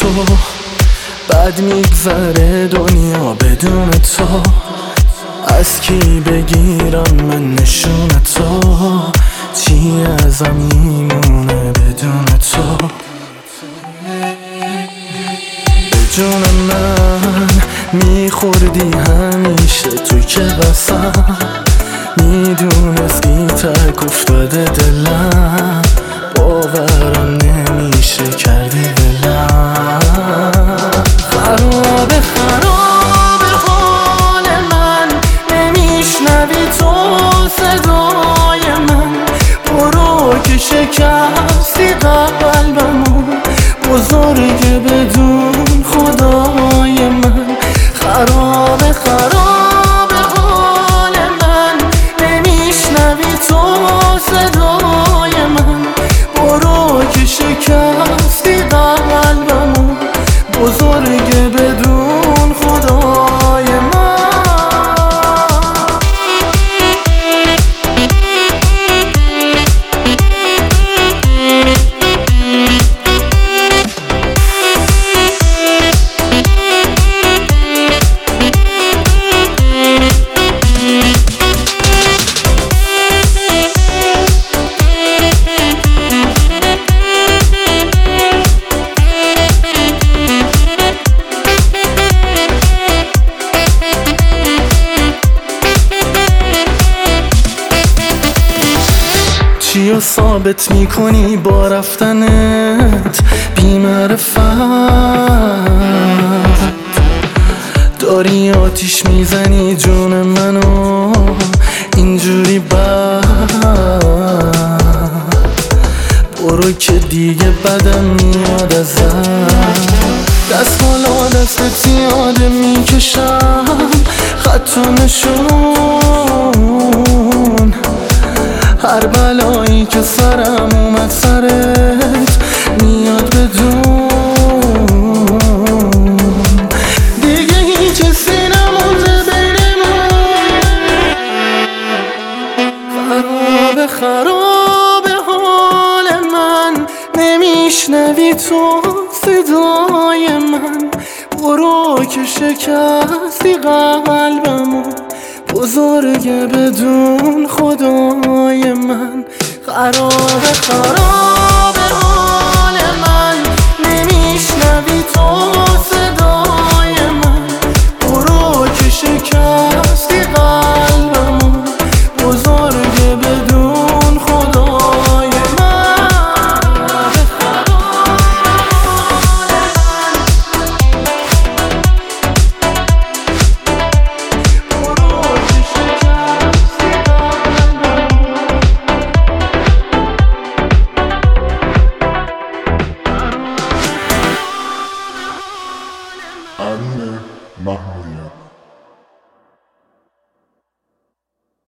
تو، بد میگذره دنیا بدون تو. از کی بگیرم من نشون تو؟ چی ازم میمونه بدون تو؟ به جون من میخوردی همیشه تو که قسم، میدونستی تک افتاده دلم، باورم نمیشه کردی دلم. خرابه خرابه حال من، نمیشنوی تو صدای من. برو که شکستی قلبمو، بزرگه بدون خدای من. خرابه خرابه حال من، نمیشنوی تو صدای من. برو که شکستی قلبمو، بزرگه بدون خدای من. چیو ثابت میکنی با رفتنت بی معرفت؟ داری آتیش میزنی جون منو اینجوری بد. برو که دیگه بدم میاد ازت. دست بالا دستت یاده میکشم خط و نشون. هر بلایی که سرم اومد سرت میاد بدون. دیگه هیچ حسی نمونده بینمون. خرابه خرابه حال من، نمیشنوی تو صدای من. برو که شکستی قلبمو، بزرگه بدون خدای من. خرابه خرابه